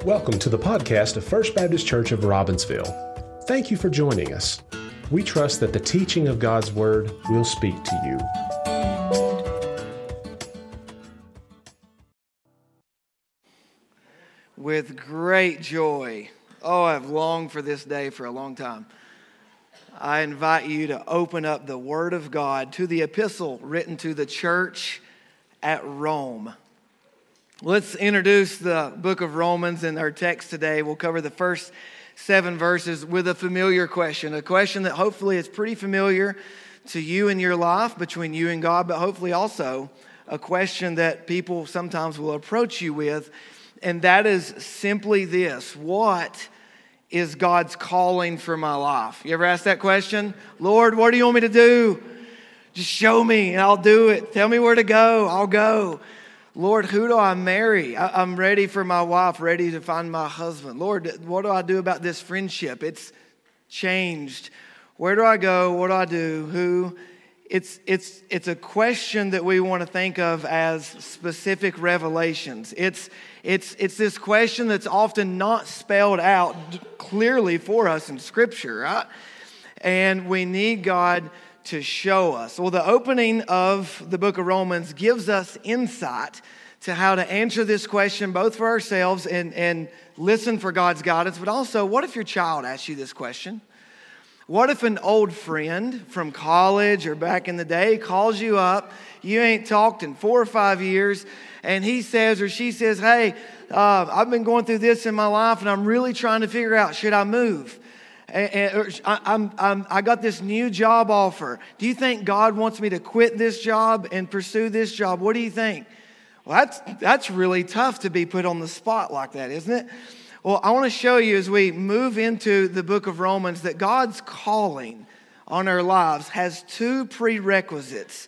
Welcome to the podcast of First Baptist Church of Robbinsville. Thank you for joining us. We trust that the teaching of God's Word will speak to you. With great joy. Oh, I've longed for this day for a long time. I invite you to open up the Word of God to the epistle written to the church at Rome. Let's introduce the book of Romans in our text today. We'll cover the first 7 verses with a familiar question, a question that hopefully is pretty familiar to you in your life, between you and God, but hopefully also a question that people sometimes will approach you with, and that is simply this: what is God's calling for my life? You ever ask that question? Lord, what do you want me to do? Just show me and I'll do it. Tell me where to go, I'll go. Lord, who do I marry? I'm ready for my wife, ready to find my husband. Lord, what do I do about this friendship? It's changed. Where do I go? What do I do? Who? It's a question that we want to think of as specific revelations. It's this question that's often not spelled out clearly for us in Scripture, right? And we need God to show us. Well, the opening of the book of Romans gives us insight to how to answer this question, both for ourselves and listen for God's guidance, but also, what if your child asks you this question? What if an old friend from college or back in the day calls you up, you ain't talked in 4 or 5 years, and he says or she says, hey, I've been going through this in my life and I'm really trying to figure out, should I move? I got this new job offer. Do you think God wants me to quit this job and pursue this job? What do you think? Well, that's really tough to be put on the spot like that, isn't it? Well, I want to show you as we move into the book of Romans that God's calling on our lives has 2 prerequisites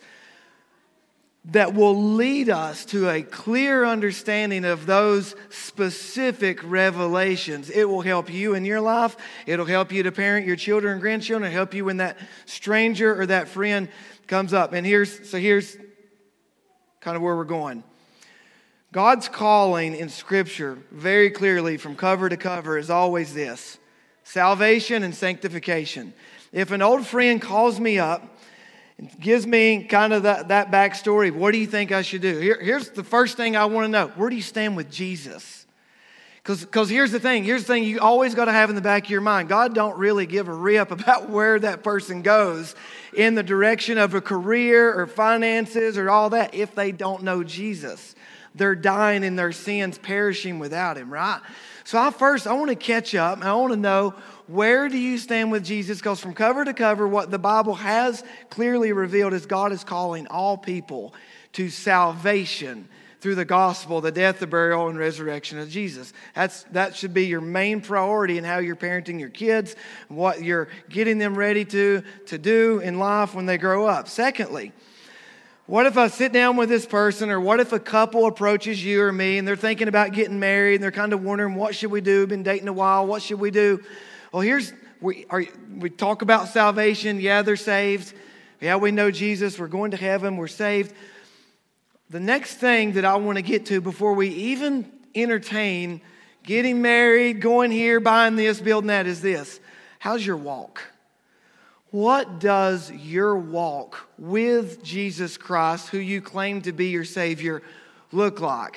that will lead us to a clear understanding of those specific revelations. It will help you in your life. It'll help you to parent your children and grandchildren. It'll help you when that stranger or that friend comes up. And here's kind of where we're going. God's calling in Scripture very clearly from cover to cover is always this: salvation and sanctification. If an old friend calls me up, gives me kind of that backstory, what do you think I should do? Here's the first thing I want to know. Where do you stand with Jesus? Because here's the thing you always got to have in the back of your mind. God don't really give a rip about where that person goes in the direction of a career or finances or all that if they don't know Jesus. They're dying in their sins, perishing without Him, right? So I want to catch up and I want to know, where do you stand with Jesus? Because from cover to cover, what the Bible has clearly revealed is God is calling all people to salvation through the gospel, the death, the burial, and resurrection of Jesus. That should be your main priority in how you're parenting your kids, what you're getting them ready to do in life when they grow up. Secondly, what if I sit down with this person, or what if a couple approaches you or me and they're thinking about getting married and they're kind of wondering, what should we do? Been dating a while, what should we do? Well, we talk about salvation. Yeah, they're saved. Yeah, we know Jesus. We're going to heaven. We're saved. The next thing that I want to get to before we even entertain getting married, going here, buying this, building that is this: how's your walk? What does your walk with Jesus Christ, who you claim to be your Savior, look like?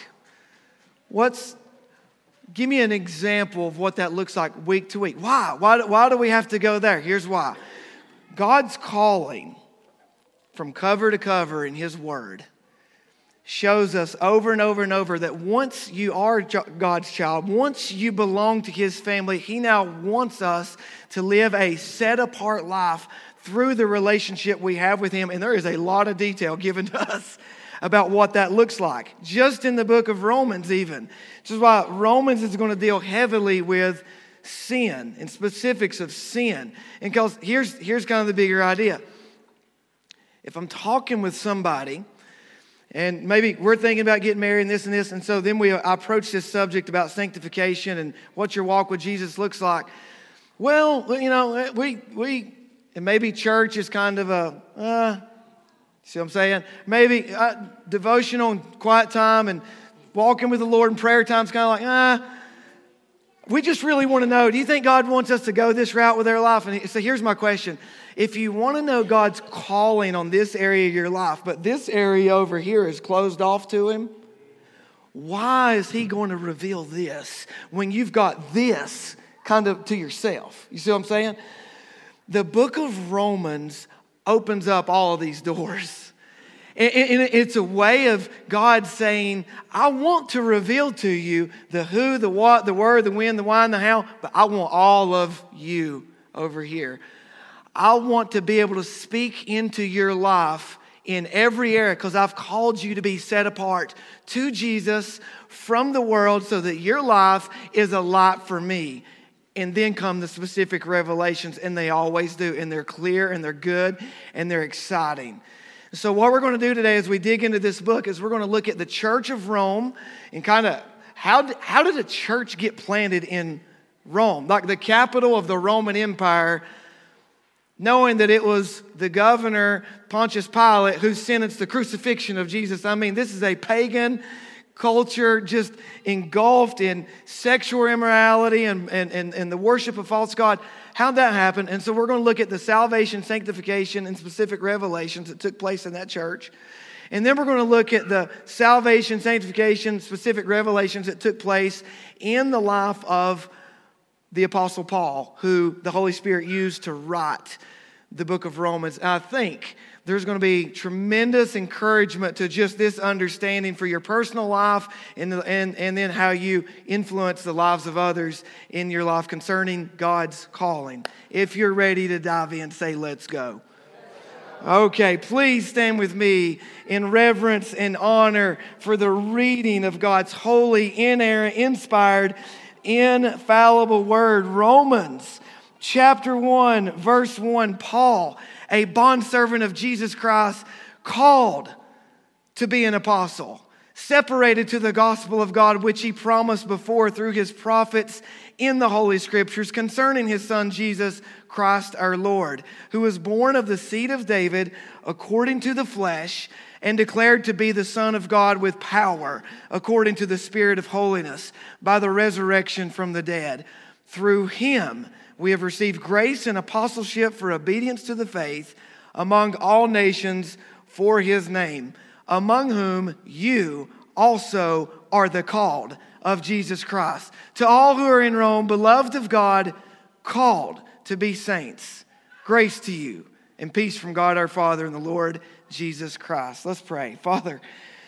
Give me an example of what that looks like week to week. Why? Why do we have to go there? Here's why. God's calling from cover to cover in His Word shows us over and over and over that once you are God's child, once you belong to His family, He now wants us to live a set-apart life through the relationship we have with Him. And there is a lot of detail given to us about what that looks like, just in the book of Romans even. Which is why Romans is going to deal heavily with sin and specifics of sin. And because here's kind of the bigger idea. If I'm talking with somebody, and maybe we're thinking about getting married and this, and so then I approach this subject about sanctification and what your walk with Jesus looks like. Well, you know, and maybe church is kind of see what I'm saying? Maybe devotional and quiet time and walking with the Lord and prayer time is kind of like, we just really want to know, do you think God wants us to go this route with our life? And so here's my question. If you want to know God's calling on this area of your life, but this area over here is closed off to him, why is he going to reveal this when you've got this kind of to yourself? You see what I'm saying? The book of Romans opens up all of these doors. And it's a way of God saying, I want to reveal to you the who, the what, the where, the when, the why, and the how, but I want all of you over here. I want to be able to speak into your life in every area because I've called you to be set apart to Jesus from the world so that your life is a light for me. And then come the specific revelations, and they always do, and they're clear, and they're good, and they're exciting. So what we're going to do today as we dig into this book is we're going to look at the Church of Rome and kind of how did a church get planted in Rome, like the capital of the Roman Empire, knowing that it was the governor, Pontius Pilate, who sentenced the crucifixion of Jesus. I mean, this is a pagan culture just engulfed in sexual immorality and the worship of false god. How'd that happen? And so we're going to look at the salvation, sanctification, and specific revelations that took place in that church. And then we're going to look at the salvation, sanctification, specific revelations that took place in the life of the Apostle Paul, who the Holy Spirit used to write the book of Romans. And I think there's going to be tremendous encouragement to just this understanding for your personal life and then how you influence the lives of others in your life concerning God's calling. If you're ready to dive in, say, let's go. Okay, please stand with me in reverence and honor for the reading of God's holy, inerrant, inspired, infallible word. Romans chapter 1, verse 1, Paul, a bondservant of Jesus Christ, called to be an apostle, separated to the gospel of God, which he promised before through his prophets in the Holy Scriptures concerning his son Jesus Christ our Lord, who was born of the seed of David according to the flesh and declared to be the Son of God with power according to the Spirit of holiness by the resurrection from the dead. Through him we have received grace and apostleship for obedience to the faith among all nations for his name, among whom you also are the called of Jesus Christ. To all who are in Rome, beloved of God, called to be saints, grace to you and peace from God our Father and the Lord Jesus Christ. Let's pray. Father,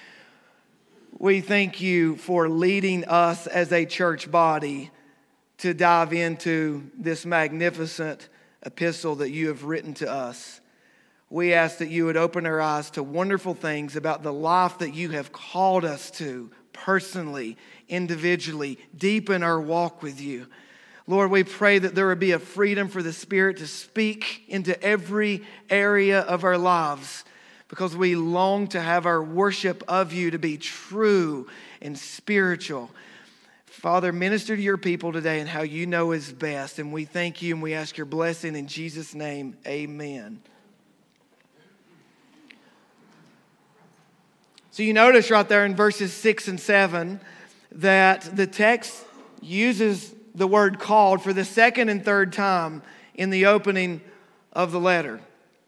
we thank you for leading us as a church body to dive into this magnificent epistle that you have written to us. We ask that you would open our eyes to wonderful things about the life that you have called us to personally, individually, deepen our walk with you. Lord, we pray that there would be a freedom for the Spirit to speak into every area of our lives because we long to have our worship of you to be true and spiritual. Father, minister to your people today and how you know is best. And we thank you and we ask your blessing in Jesus' name. Amen. So you notice right there in verses 6 and 7 that the text uses the word called for the second and third time in the opening of the letter.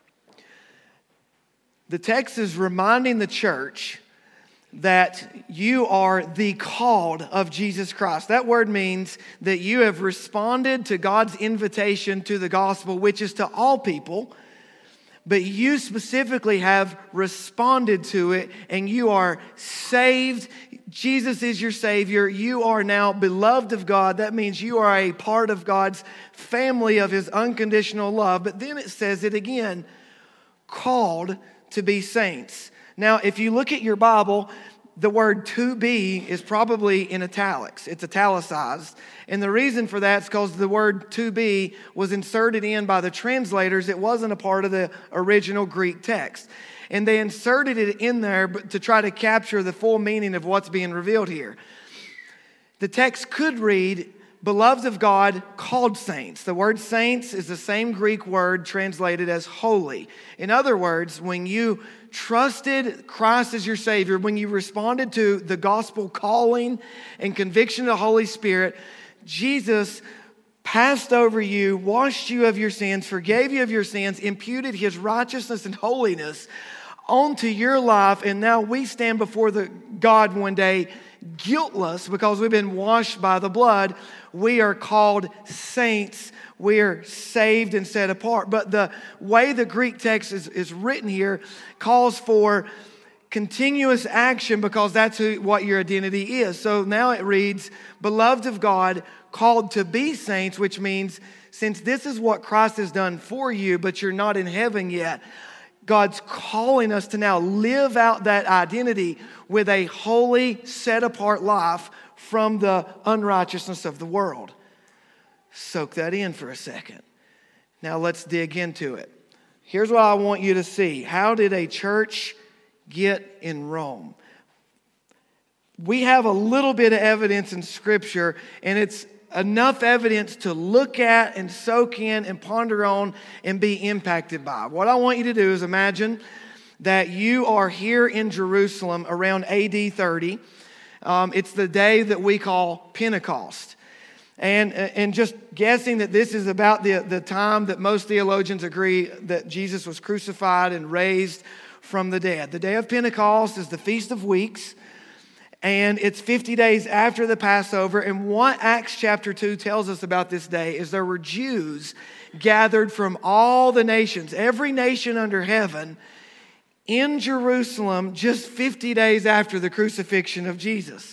The text is reminding the church that you are the called of Jesus Christ. That word means that you have responded to God's invitation to the gospel, which is to all people, but you specifically have responded to it and you are saved. Jesus is your Savior. You are now beloved of God. That means you are a part of God's family of his unconditional love. But then it says it again, called to be saints. Now, if you look at your Bible, the word to be is probably in italics. It's italicized. And the reason for that is because the word to be was inserted in by the translators. It wasn't a part of the original Greek text. And they inserted it in there to try to capture the full meaning of what's being revealed here. The text could read, beloved of God, called saints. The word saints is the same Greek word translated as holy. In other words, when you trusted Christ as your Savior, when you responded to the gospel calling and conviction of the Holy Spirit, Jesus passed over you, washed you of your sins, forgave you of your sins, imputed his righteousness and holiness onto your life, and now we stand before the God one day guiltless because we've been washed by the blood. We are called saints. We are saved and set apart. But the way the Greek text is written here calls for continuous action because that's what your identity is. So now it reads, beloved of God, called to be saints, which means since this is what Christ has done for you, but you're not in heaven yet, God's calling us to now live out that identity with a holy, set-apart life from the unrighteousness of the world. Soak that in for a second. Now let's dig into it. Here's what I want you to see. How did a church get in Rome? We have a little bit of evidence in Scripture, and it's enough evidence to look at and soak in and ponder on and be impacted by. What I want you to do is imagine that you are here in Jerusalem around AD 30. It's the day that we call Pentecost. And just guessing that this is about the time that most theologians agree that Jesus was crucified and raised from the dead. The day of Pentecost is the Feast of Weeks. And it's 50 days after the Passover. And what Acts chapter 2 tells us about this day is there were Jews gathered from all the nations, every nation under heaven, in Jerusalem just 50 days after the crucifixion of Jesus.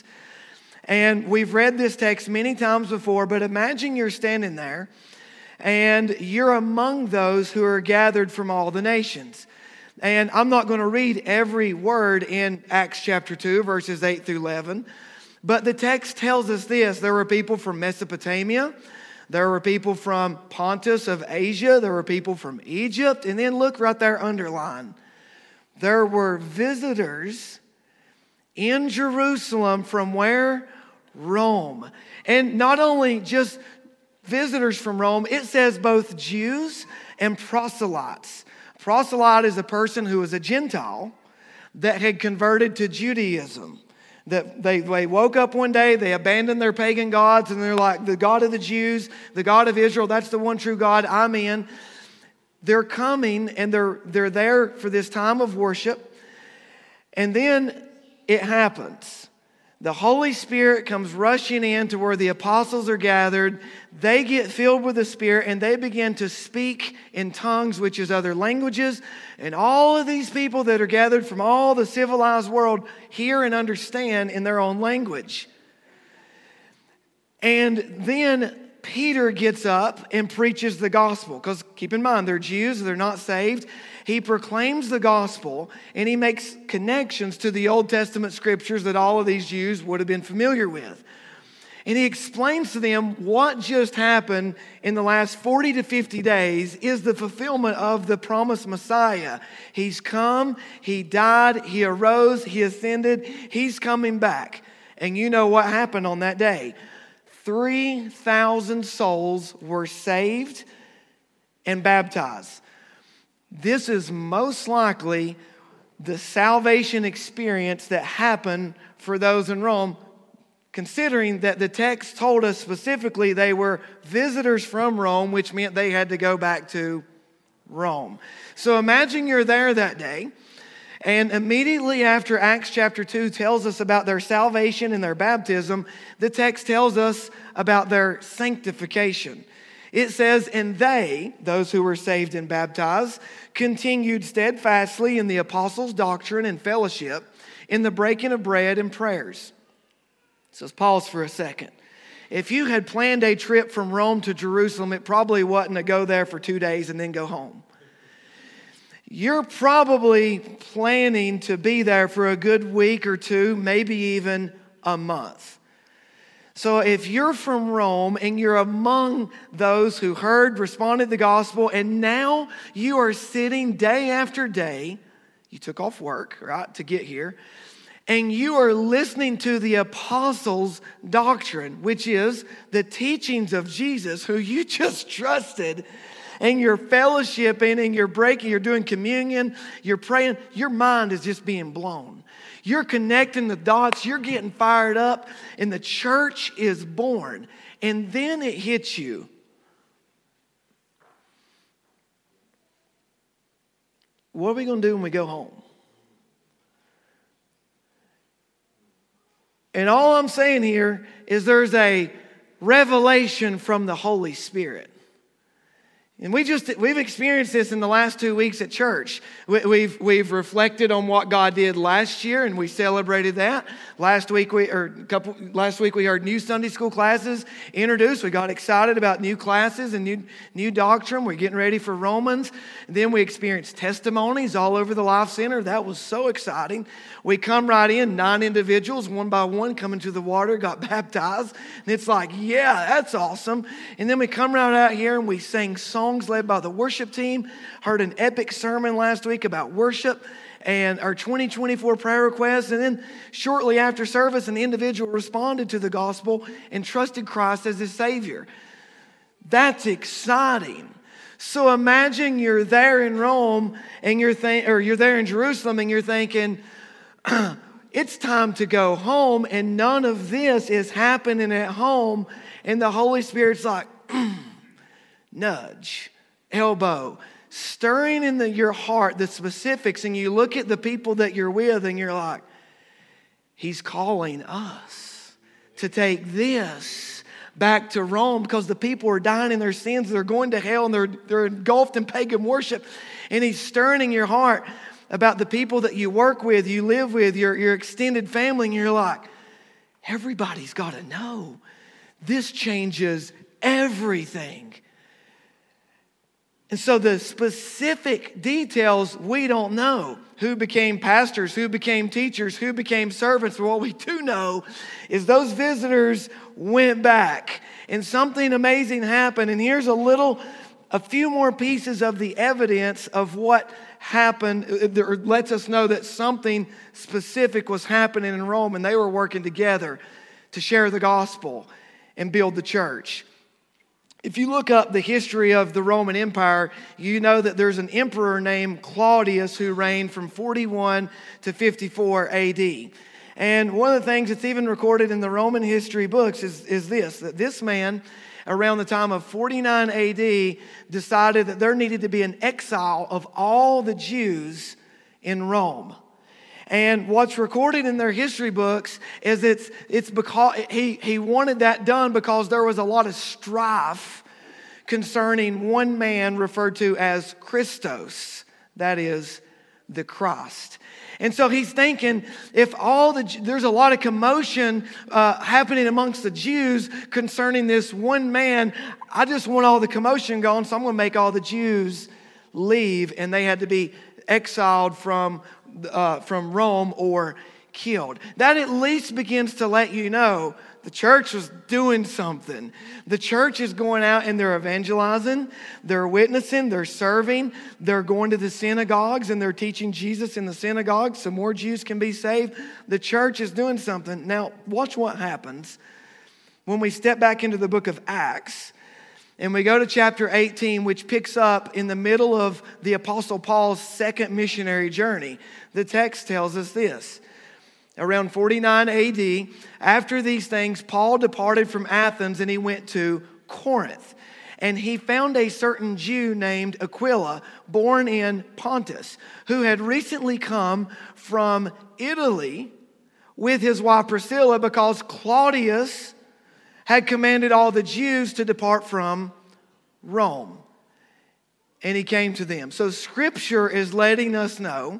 And we've read this text many times before, but imagine you're standing there and you're among those who are gathered from all the nations. And I'm not going to read every word in Acts chapter 2, verses 8 through 11. But the text tells us this. There were people from Mesopotamia. There were people from Pontus of Asia. There were people from Egypt. And then look right there underlined. There were visitors in Jerusalem from where? Rome. And not only just visitors from Rome, it says both Jews and proselytes. Proselyte is a person who was a Gentile that had converted to Judaism. That they woke up one day, they abandoned their pagan gods, and they're like, the God of the Jews, the God of Israel, that's the one true God, I'm in. They're coming and they're there for this time of worship. And then it happens. The Holy Spirit comes rushing in to where the apostles are gathered. They get filled with the Spirit and they begin to speak in tongues, which is other languages. And all of these people that are gathered from all the civilized world hear and understand in their own language. And then Peter gets up and preaches the gospel. Because keep in mind, they're Jews, they're not saved. He proclaims the gospel and he makes connections to the Old Testament scriptures that all of these Jews would have been familiar with. And he explains to them what just happened in the last 40 to 50 days is the fulfillment of the promised Messiah. He's come, he died, he arose, he ascended, he's coming back. And you know what happened on that day. 3,000 souls were saved and baptized. This is most likely the salvation experience that happened for those in Rome, considering that the text told us specifically they were visitors from Rome, which meant they had to go back to Rome. So imagine you're there that day, and immediately after Acts chapter 2 tells us about their salvation and their baptism, the text tells us about their sanctification. It says, and they, those who were saved and baptized, continued steadfastly in the apostles' doctrine and fellowship, in the breaking of bread and prayers. So let's pause for a second. If you had planned a trip from Rome to Jerusalem, it probably wasn't to go there for 2 days and then go home. You're probably planning to be there for a good week or two, maybe even a month. So if you're from Rome and you're among those who heard, responded to the gospel, and now you are sitting day after day, you took off work, right, to get here, and you are listening to the apostles' doctrine, which is the teachings of Jesus, who you just trusted, and you're fellowshipping and you're breaking, you're doing communion, you're praying, your mind is just being blown. You're connecting the dots. You're getting fired up. And the church is born. And then it hits you. What are we going to do when we go home? And all I'm saying here is there's a revelation from the Holy Spirit. And we've experienced this in the last 2 weeks at church. We've reflected on what God did last year, and we celebrated that. Last week we heard new Sunday school classes introduced. We got excited about new classes and new doctrine. We're getting ready for Romans. And then we experienced testimonies all over the Life Center. That was so exciting. We come right in, 9 individuals, one by one, coming to the water, got baptized. And it's like, yeah, that's awesome. And then we come right out here and we sang songs led by the worship team. Heard an epic sermon last week about worship and our 2024 prayer requests. And then shortly after service, an individual responded to the gospel and trusted Christ as his Savior. That's exciting. So imagine you're there in Rome and you're there in Jerusalem and you're thinking, it's time to go home, and none of this is happening at home. And the Holy Spirit's like, nudge, elbow, stirring in your heart the specifics. And you look at the people that you're with and you're like, He's calling us to take this back to Rome, because the people are dying in their sins. They're going to hell and they're engulfed in pagan worship. And He's stirring in your heart about the people that you work with, you live with, your extended family. And you're like, everybody's got to know. This changes everything. And so the specific details we don't know. Who became pastors, who became teachers, who became servants. But what we do know is those visitors went back and something amazing happened. And here's a few more pieces of the evidence of what happened that lets us know that something specific was happening in Rome, and they were working together to share the gospel and build the church. If you look up the history of the Roman Empire, you know that there's an emperor named Claudius who reigned from 41 to 54 AD. And one of the things that's even recorded in the Roman history books is that this man, around the time of 49 AD, decided that there needed to be an exile of all the Jews in Rome. And what's recorded in their history books is it's because he wanted that done because there was a lot of strife concerning one man referred to as Christos, that is, the Christ. And so he's thinking, if there's a lot of commotion happening amongst the Jews concerning this one man, I just want all the commotion gone, so I'm going to make all the Jews leave, and they had to be exiled from Rome or killed. That at least begins to let you know the church was doing something. The church is going out and they're evangelizing, they're witnessing, they're serving, they're going to the synagogues and they're teaching Jesus in the synagogues so more Jews can be saved. The church is doing something. Now, watch what happens when we step back into the book of Acts and we go to chapter 18, which picks up in the middle of the Apostle Paul's second missionary journey. The text tells us this. Around 49 AD, after these things, Paul departed from Athens and he went to Corinth. And he found a certain Jew named Aquila, born in Pontus, who had recently come from Italy with his wife Priscilla because Claudius had commanded all the Jews to depart from Rome. And he came to them. So Scripture is letting us know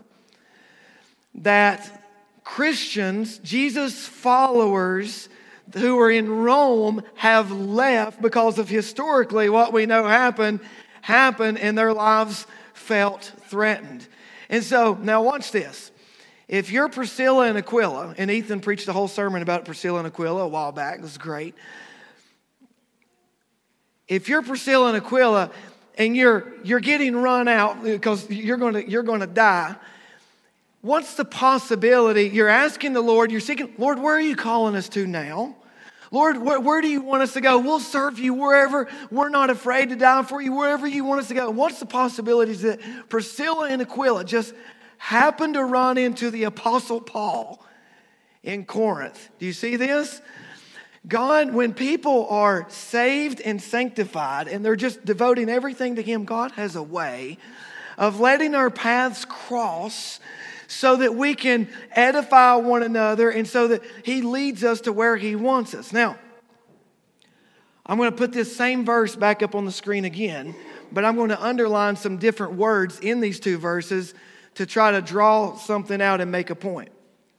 that Christians, Jesus followers who are in Rome have left because of historically what we know happened and their lives felt threatened. And so, now watch this. If you're Priscilla and Aquila, and Ethan preached a whole sermon about Priscilla and Aquila a while back, it was great. If you're Priscilla and Aquila and you're getting run out because you're going to die, what's the possibility? You're asking the Lord, you're seeking, Lord, where are you calling us to now? Lord, where do you want us to go? We'll serve you wherever. We're not afraid to die for you, wherever you want us to go. What's the possibilities that Priscilla and Aquila just happened to run into the Apostle Paul in Corinth. Do you see this? God, when people are saved and sanctified and they're just devoting everything to Him, God has a way of letting our paths cross so that we can edify one another and so that He leads us to where He wants us. Now, I'm going to put this same verse back up on the screen again, but I'm going to underline some different words in these two verses to try to draw something out and make a point.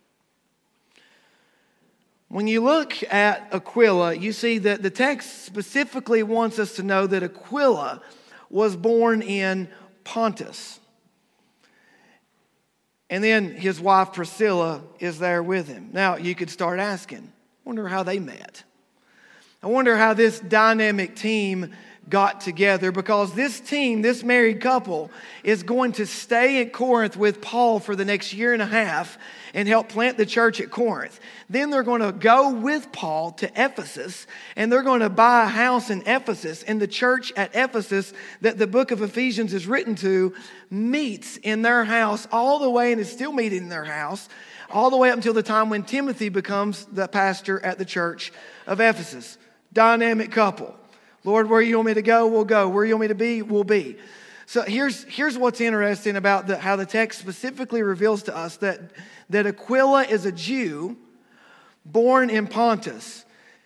When you look at Aquila, you see that the text specifically wants us to know that Aquila was born in Pontus. And then his wife Priscilla is there with him. Now, you could start asking, I wonder how they met. I wonder how this dynamic team got together, because this team, this married couple, is going to stay at Corinth with Paul for the next year and a half and help plant the church at Corinth. Then they're going to go with Paul to Ephesus, and they're going to buy a house in Ephesus. And the church at Ephesus that the book of Ephesians is written to meets in their house all the way, and is still meeting in their house all the way up until the time when Timothy becomes the pastor at the church of Ephesus. Dynamic couple. Lord, where you want me to go, we'll go. Where you want me to be, we'll be. So here's what's interesting about how the text specifically reveals to us that Aquila is a Jew born in Pontus.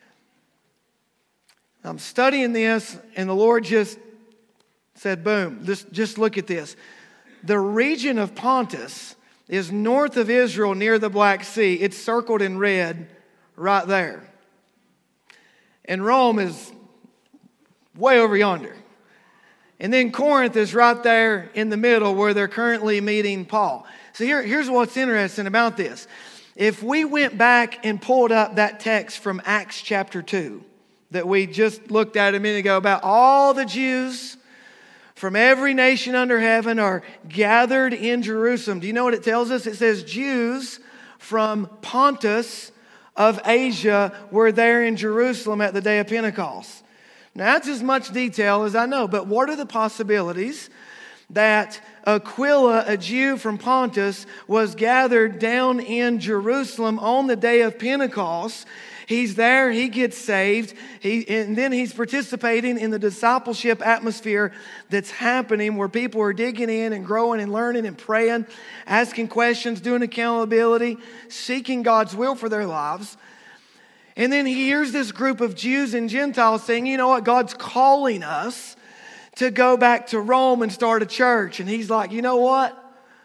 I'm studying this, and the Lord just said, boom, just look at this. The region of Pontus is north of Israel near the Black Sea. It's circled in red right there. And Rome is way over yonder. And then Corinth is right there in the middle where they're currently meeting Paul. So here's what's interesting about this. If we went back and pulled up that text from Acts chapter 2 that we just looked at a minute ago about all the Jews from every nation under heaven are gathered in Jerusalem. Do you know what it tells us? It says Jews from Pontus of Asia were there in Jerusalem at the day of Pentecost. Now, that's as much detail as I know, but what are the possibilities that Aquila, a Jew from Pontus, was gathered down in Jerusalem on the day of Pentecost? He's there, he gets saved, and then he's participating in the discipleship atmosphere that's happening where people are digging in and growing and learning and praying, asking questions, doing accountability, seeking God's will for their lives. And then he hears this group of Jews and Gentiles saying, you know what, God's calling us to go back to Rome and start a church. And he's like, you know what?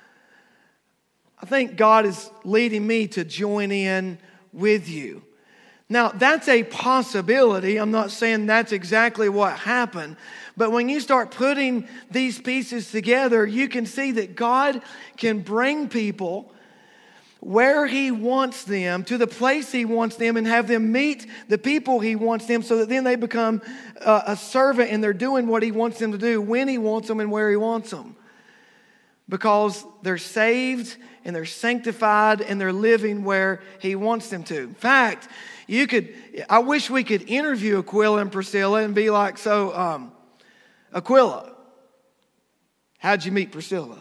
I think God is leading me to join in with you. Now, that's a possibility. I'm not saying that's exactly what happened. But when you start putting these pieces together, you can see that God can bring people where He wants them, to the place He wants them, and have them meet the people He wants them, so that then they become a servant and they're doing what He wants them to do, when He wants them and where He wants them. Because they're saved and they're sanctified and they're living where He wants them to. In fact, I wish we could interview Aquila and Priscilla and be like, so, Aquila, how'd you meet Priscilla?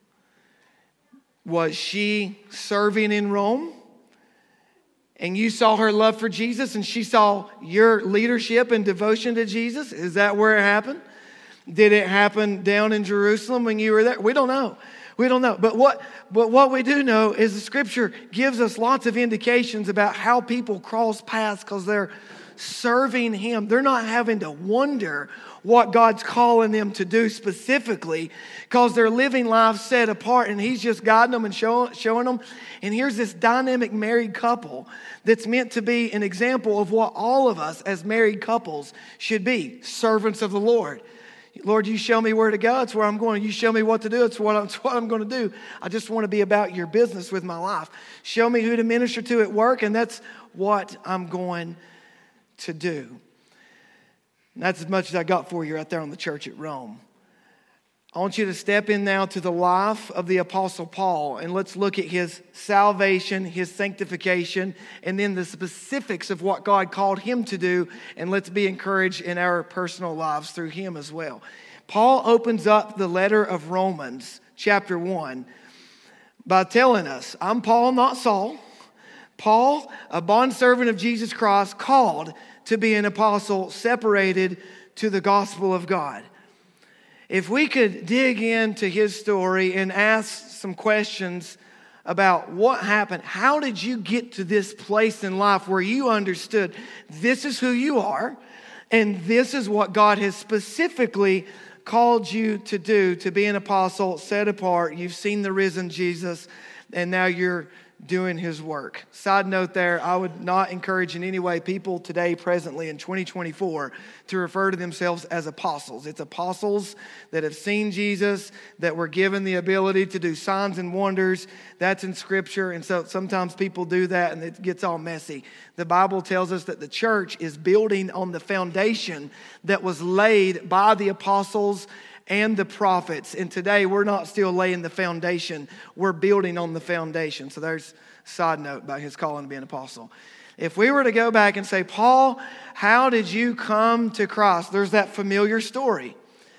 Was she serving in Rome? And you saw her love for Jesus and she saw your leadership and devotion to Jesus? Is that where it happened? Did it happen down in Jerusalem when you were there? We don't know. We don't know. But what we do know is the Scripture gives us lots of indications about how people cross paths because they're serving Him. They're not having to wonder what God's calling them to do specifically because they're living lives set apart and He's just guiding them and showing them. And here's this dynamic married couple that's meant to be an example of what all of us as married couples should be, servants of the Lord. Lord, you show me where to go, it's where I'm going. You show me what to do, it's what I'm going to do. I just want to be about your business with my life. Show me who to minister to at work, and that's what I'm going to do. And that's as much as I got for you right there on the church at Rome. I want you to step in now to the life of the Apostle Paul, and let's look at his salvation, his sanctification, and then the specifics of what God called him to do, and let's be encouraged in our personal lives through him as well. Paul opens up the letter of Romans, chapter 1, by telling us, I'm Paul, not Saul. Paul, a bondservant of Jesus Christ, called to be an apostle, separated to the gospel of God. If we could dig into his story and ask some questions about what happened, how did you get to this place in life where you understood this is who you are and this is what God has specifically called you to do, to be an apostle, set apart. You've seen the risen Jesus, and now you're doing his work. Side note there, I would not encourage in any way people today, presently in 2024, to refer to themselves as apostles. It's apostles that have seen Jesus, that were given the ability to do signs and wonders. That's in Scripture, and so sometimes people do that and it gets all messy. The Bible tells us that the church is building on the foundation that was laid by the apostles and the prophets. And today we're not still laying the foundation. We're building on the foundation. So there's a side note about his calling to be an apostle. If we were to go back and say, Paul, how did you come to Christ? There's that familiar story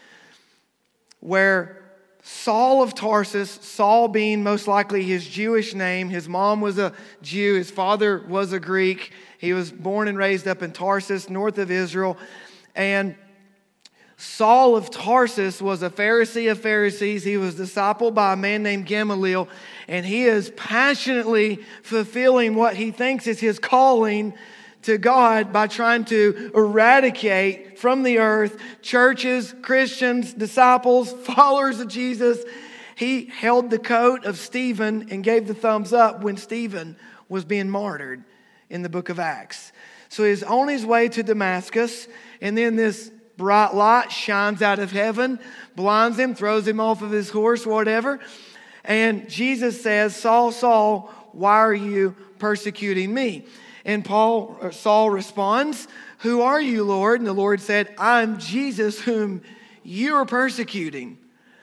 where Saul of Tarsus, Saul being most likely his Jewish name, his mom was a Jew, his father was a Greek. He was born and raised up in Tarsus, north of Israel. And Saul of Tarsus was a Pharisee of Pharisees. He was discipled by a man named Gamaliel, and he is passionately fulfilling what he thinks is his calling to God by trying to eradicate from the earth churches, Christians, disciples, followers of Jesus. He held the coat of Stephen and gave the thumbs up when Stephen was being martyred in the book of Acts. So he's on his way to Damascus, and then this bright light shines out of heaven, blinds him, throws him off of his horse, whatever. And Jesus says, Saul, Saul, why are you persecuting me? And Saul responds, who are you, Lord? And the Lord said, I'm Jesus whom you are persecuting.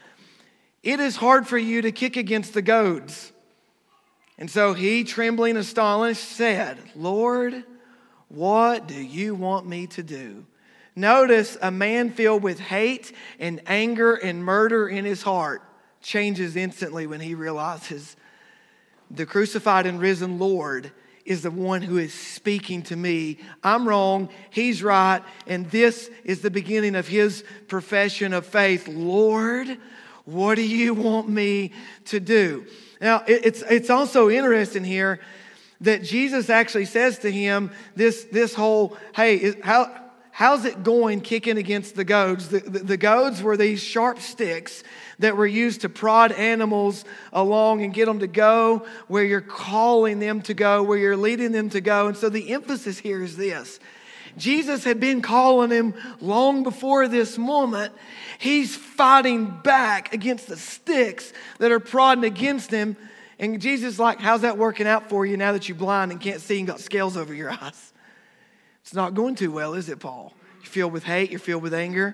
It is hard for you to kick against the goads. And so he, trembling, astonished, said, Lord, what do you want me to do? Notice a man filled with hate and anger and murder in his heart changes instantly when he realizes the crucified and risen Lord is the one who is speaking to me. I'm wrong, he's right, and this is the beginning of his profession of faith. Lord, what do you want me to do? Now, it's also interesting here that Jesus actually says to him this whole, hey, how's it going kicking against the goads? The goads were these sharp sticks that were used to prod animals along and get them to go where you're calling them to go, where you're leading them to go. And so the emphasis here is this. Jesus had been calling him long before this moment. He's fighting back against the sticks that are prodding against him. And Jesus is like, how's that working out for you now that you're blind and can't see and got scales over your eyes? It's not going too well, is it, Paul? You're filled with hate, you're filled with anger.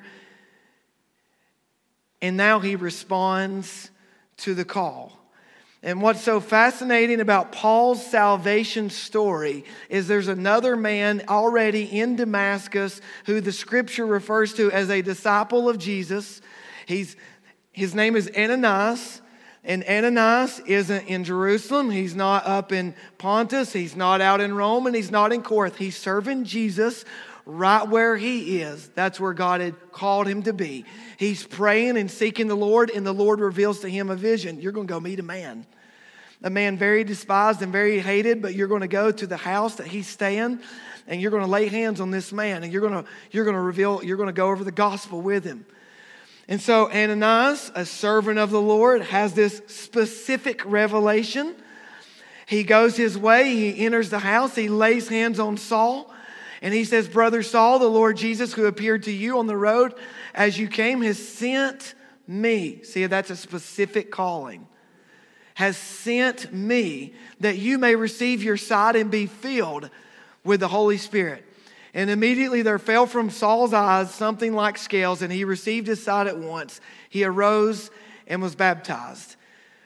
And now he responds to the call. And what's so fascinating about Paul's salvation story is there's another man already in Damascus who the scripture refers to as a disciple of Jesus. His name is Ananias. And Ananias isn't in Jerusalem. He's not up in Pontus. He's not out in Rome. And he's not in Corinth. He's serving Jesus right where he is. That's where God had called him to be. He's praying and seeking the Lord. And the Lord reveals to him a vision. You're going to go meet a man very despised and very hated. But you're going to go to the house that he's staying. And you're going to lay hands on this man. And you're going to go over the gospel with him. And so Ananias, a servant of the Lord, has this specific revelation. He goes his way. He enters the house. He lays hands on Saul. And he says, Brother Saul, the Lord Jesus who appeared to you on the road as you came has sent me. See, that's a specific calling. Has sent me that you may receive your sight and be filled with the Holy Spirit. And immediately there fell from Saul's eyes something like scales, and he received his sight at once. He arose and was baptized.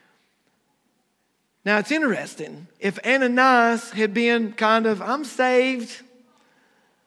Now it's interesting. If Ananias had been kind of, I'm saved.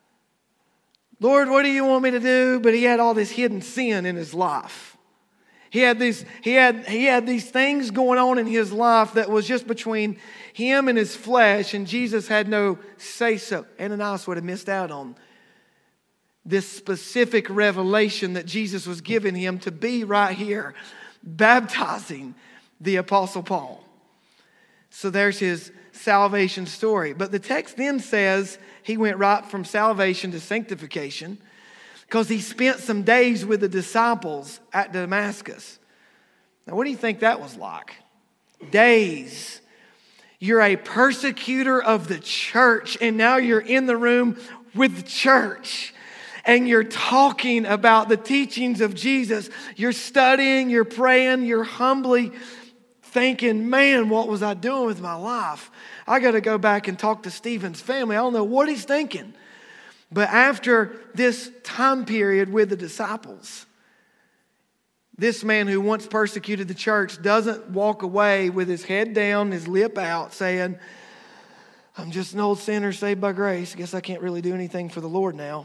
Lord, what do you want me to do? But he had all this hidden sin in his life. He had these things going on in his life that was just between him and his flesh, and Jesus had no say-so. Ananias would have missed out on this specific revelation that Jesus was giving him to be right here, baptizing the Apostle Paul. So there's his salvation story. But the text then says he went right from salvation to sanctification because he spent some days with the disciples at Damascus. Now, what do you think that was like? Days. You're a persecutor of the church, and now you're in the room with the church. And you're talking about the teachings of Jesus. You're studying, you're praying, you're humbly thinking, man, what was I doing with my life? I got to go back and talk to Stephen's family. I don't know what he's thinking. But after this time period with the disciples, this man who once persecuted the church doesn't walk away with his head down, his lip out, saying, I'm just an old sinner saved by grace. I guess I can't really do anything for the Lord now.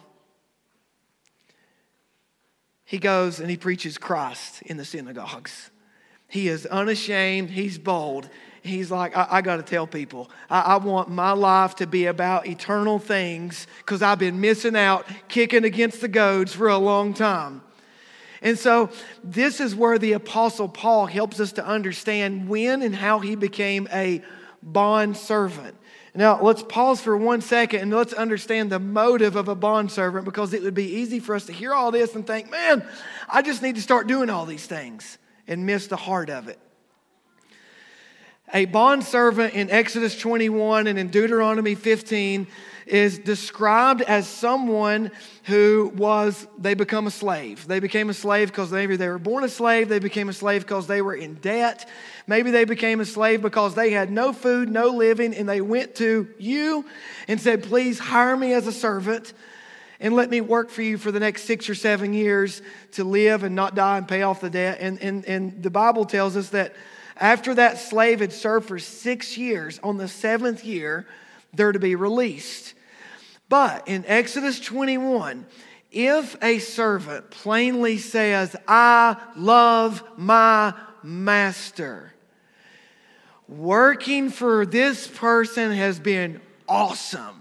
He goes and he preaches Christ in the synagogues. He is unashamed. He's bold. He's like, I got to tell people, I want my life to be about eternal things because I've been missing out, kicking against the goads for a long time. And so this is where the Apostle Paul helps us to understand when and how he became a bondservant. Now, let's pause for 1 second and let's understand the motive of a bondservant, because it would be easy for us to hear all this and think, man, I just need to start doing all these things, and miss the heart of it. A bondservant in Exodus 21 and in Deuteronomy 15 is described as someone who they become a slave. They became a slave because maybe they were born a slave. They became a slave because they were in debt. Maybe they became a slave because they had no food, no living, and they went to you and said, please hire me as a servant and let me work for you for the next 6 or 7 years to live and not die and pay off the debt. And the Bible tells us that after that slave had served for 6 years, on the 7th year, they're to be released. But in Exodus 21, if a servant plainly says, I love my master, working for this person has been awesome.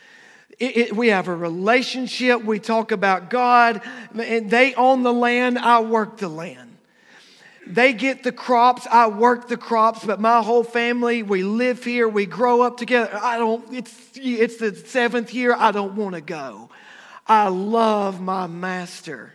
We have a relationship. We talk about God. And they own the land. I work the land. They get the crops. I work the crops. But my whole family, we live here. We grow up together. It's the 7th year. I don't want to go. I love my master,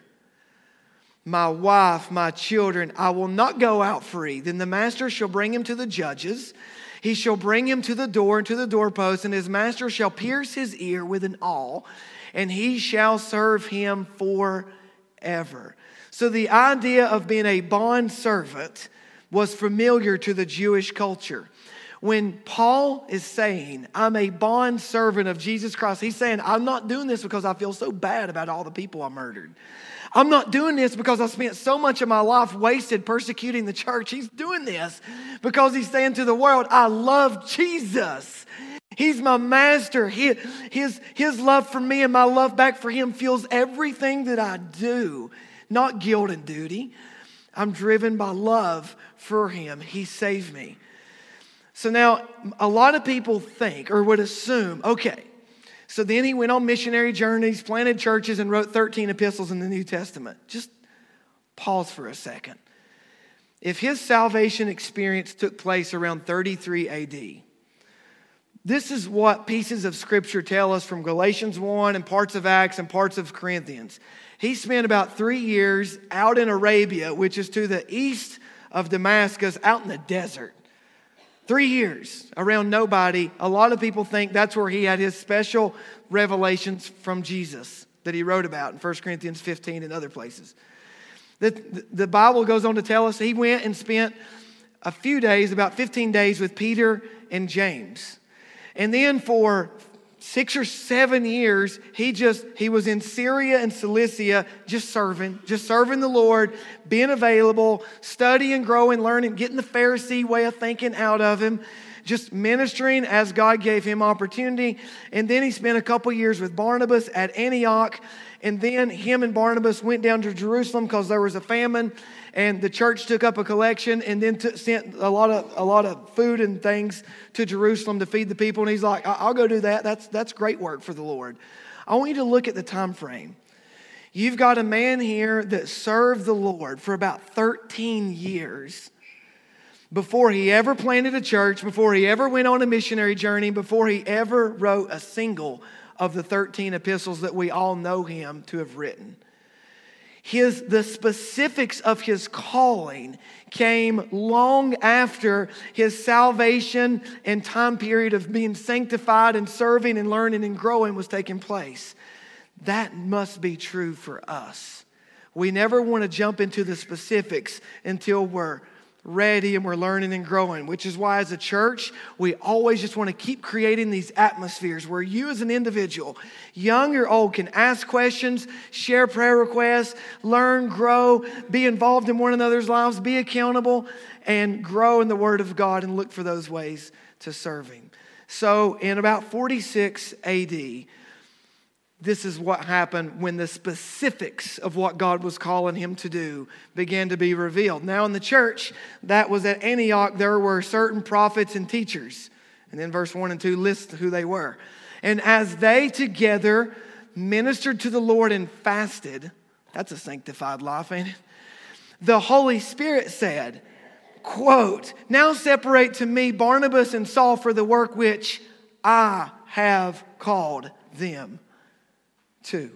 my wife, my children. I will not go out free. Then the master shall bring him to the judges. He shall bring him to the door and to the doorpost, and his master shall pierce his ear with an awl, and he shall serve him forever. So the idea of being a bondservant was familiar to the Jewish culture. When Paul is saying, I'm a bondservant of Jesus Christ, he's saying, I'm not doing this because I feel so bad about all the people I murdered. I'm not doing this because I spent so much of my life wasted persecuting the church. He's doing this because he's saying to the world, I love Jesus. He's my master. His love for me and my love back for him fuels everything that I do. Not guilt and duty. I'm driven by love for him. He saved me. So now a lot of people think or would assume, okay, so then he went on missionary journeys, planted churches, and wrote 13 epistles in the New Testament. Just pause for a second. If his salvation experience took place around 33 AD, this is what pieces of Scripture tell us from Galatians 1 and parts of Acts and parts of Corinthians. He spent about 3 years out in Arabia, which is to the east of Damascus, out in the desert. 3 years around nobody. A lot of people think that's where he had his special revelations from Jesus that he wrote about in 1 Corinthians 15 and other places. The Bible goes on to tell us he went and spent a few days, about 15 days, with Peter and James. And then for 6 or 7 years, he was in Syria and Cilicia just serving the Lord, being available, studying, growing, learning, getting the Pharisee way of thinking out of him, just ministering as God gave him opportunity. And then he spent a couple years with Barnabas at Antioch. And then him and Barnabas went down to Jerusalem because there was a famine. And the church took up a collection and then sent a lot of food and things to Jerusalem to feed the people. And he's like, I'll go do that. That's great work for the Lord. I want you to look at the time frame. You've got a man here that served the Lord for about 13 years before he ever planted a church, before he ever went on a missionary journey, before he ever wrote a single of the 13 epistles that we all know him to have written. The specifics of his calling came long after his salvation and time period of being sanctified and serving and learning and growing was taking place. That must be true for us. We never want to jump into the specifics until we're ready and we're learning and growing, which is why as a church, we always just want to keep creating these atmospheres where you as an individual, young or old, can ask questions, share prayer requests, learn, grow, be involved in one another's lives, be accountable, and grow in the Word of God and look for those ways to serve Him. So in about 46 AD, this is what happened when the specifics of what God was calling him to do began to be revealed. Now in the church, that was at Antioch, there were certain prophets and teachers. And then verse 1 and 2 lists who they were. And as they together ministered to the Lord and fasted, that's a sanctified life, ain't it? The Holy Spirit said, quote, "Now separate to me Barnabas and Saul for the work which I have called them to."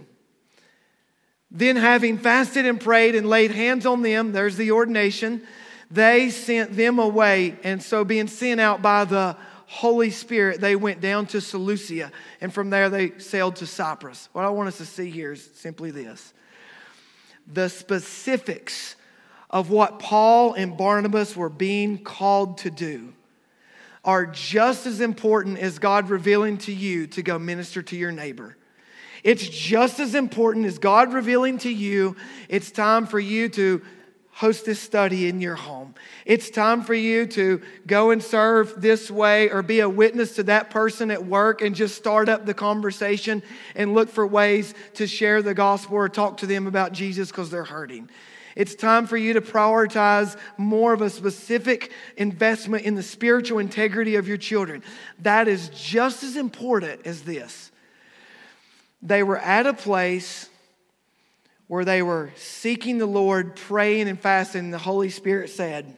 Then having fasted and prayed and laid hands on them, there's the ordination, they sent them away. And so being sent out by the Holy Spirit, they went down to Seleucia. And from there they sailed to Cyprus. What I want us to see here is simply this. The specifics of what Paul and Barnabas were being called to do are just as important as God revealing to you to go minister to your neighbor. It's just as important as God revealing to you, it's time for you to host this study in your home. It's time for you to go and serve this way or be a witness to that person at work and just start up the conversation and look for ways to share the gospel or talk to them about Jesus because they're hurting. It's time for you to prioritize more of a specific investment in the spiritual integrity of your children. That is just as important as this. They were at a place where they were seeking the Lord, praying and fasting, and the Holy Spirit said,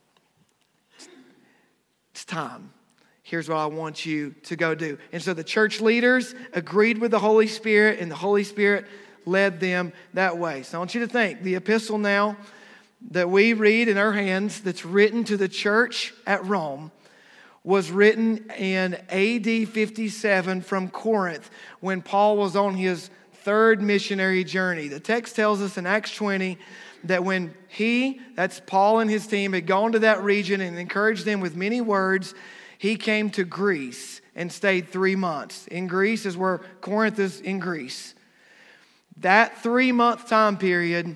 "It's time. Here's what I want you to go do." And so the church leaders agreed with the Holy Spirit, and the Holy Spirit led them that way. So I want you to think, the epistle now that we read in our hands that's written to the church at Rome was written in AD 57 from Corinth when Paul was on his third missionary journey. The text tells us in Acts 20 that when that's Paul and his team, had gone to that region and encouraged them with many words, he came to Greece and stayed 3 months. In Greece is where Corinth is in Greece. That 3-month time period,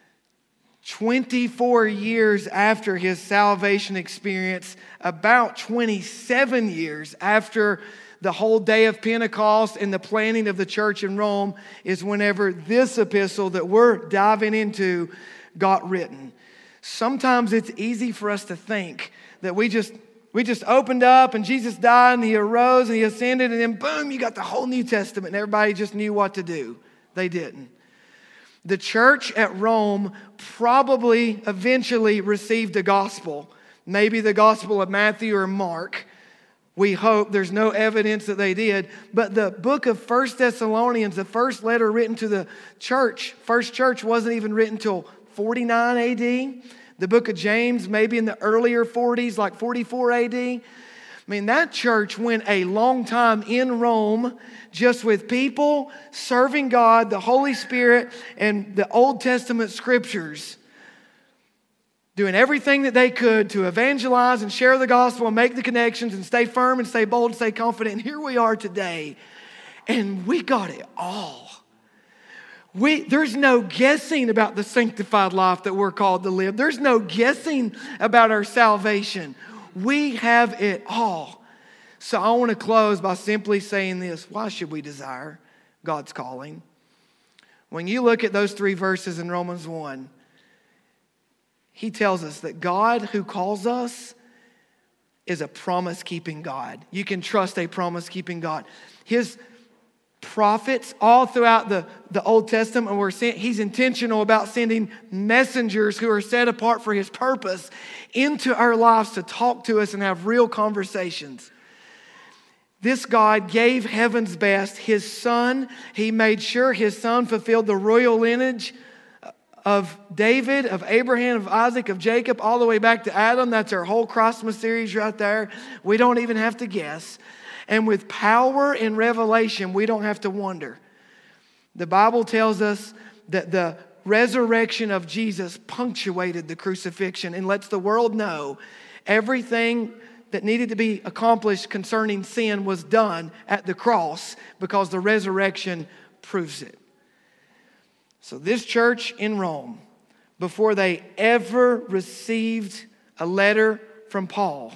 24 years after his salvation experience, about 27 years after the whole day of Pentecost and the planning of the church in Rome, is whenever this epistle that we're diving into got written. Sometimes it's easy for us to think that we just opened up and Jesus died and He arose and He ascended and then boom, you got the whole New Testament and everybody just knew what to do. They didn't. The church at Rome probably eventually received the gospel. Maybe the gospel of Matthew or Mark. We hope. There's no evidence that they did. But the book of 1 Thessalonians, the first letter written to the church, first church wasn't even written until 49 AD. The book of James, maybe in the earlier 40s, like 44 AD. I mean, that church went a long time in Rome just with people serving God, the Holy Spirit, and the Old Testament scriptures, doing everything that they could to evangelize and share the gospel and make the connections and stay firm and stay bold and stay confident. And here we are today, and we got it all. There's no guessing about the sanctified life that we're called to live. There's no guessing about our salvation. We have it all. So I want to close by simply saying this. Why should we desire God's calling? When you look at those 3 verses in Romans 1, he tells us that God who calls us is a promise-keeping God. You can trust a promise-keeping God. His prophets all throughout the Old Testament, he's intentional about sending messengers who are set apart for his purpose into our lives to talk to us and have real conversations. This God gave heaven's best, his son. He made sure his son fulfilled the royal lineage of David, of Abraham, of Isaac, of Jacob, all the way back to Adam. That's our whole Christmas series right there. We don't even have to guess. And with power and revelation, we don't have to wonder. The Bible tells us that the resurrection of Jesus punctuated the crucifixion and lets the world know everything that needed to be accomplished concerning sin was done at the cross because the resurrection proves it. So this church in Rome, before they ever received a letter from Paul,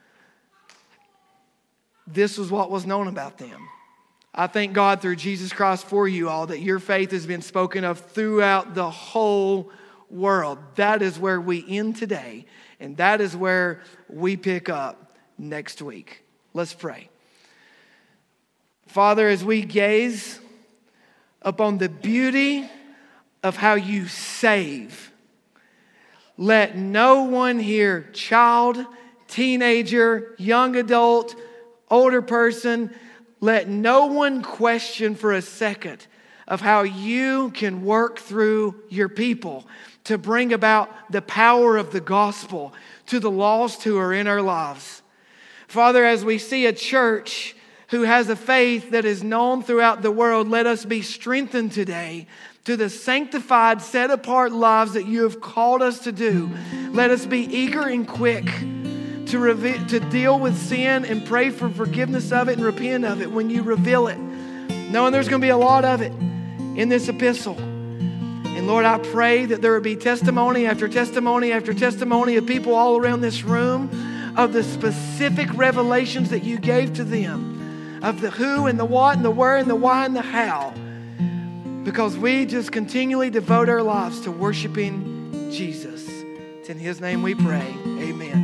this was what was known about them. I thank God through Jesus Christ for you all that your faith has been spoken of throughout the whole world. That is where we end today, and that is where we pick up next week. Let's pray. Father, as we gaze upon the beauty of how you save, let no one here, child, teenager, young adult, older person, let no one question for a second of how you can work through your people to bring about the power of the gospel to the lost who are in our lives. Father, as we see a church who has a faith that is known throughout the world, let us be strengthened today to the sanctified, set-apart lives that you have called us to do. Let us be eager and quick to deal with sin and pray for forgiveness of it and repent of it when you reveal it, knowing there's going to be a lot of it in this epistle. And Lord, I pray that there would be testimony after testimony after testimony of people all around this room of the specific revelations that you gave to them, of the who and the what and the where and the why and the how, because we just continually devote our lives to worshiping Jesus. It's in his name we pray. Amen.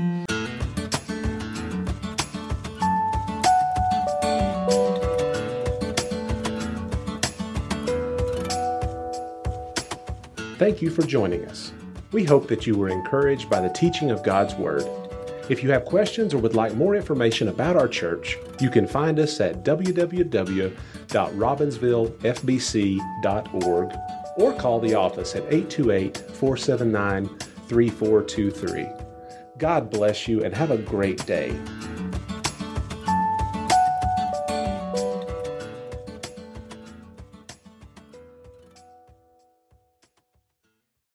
Thank you for joining us. We hope that you were encouraged by the teaching of God's Word. If you have questions or would like more information about our church, you can find us at www.robbinsvillefbc.org or call the office at 828-479-3423. God bless you and have a great day.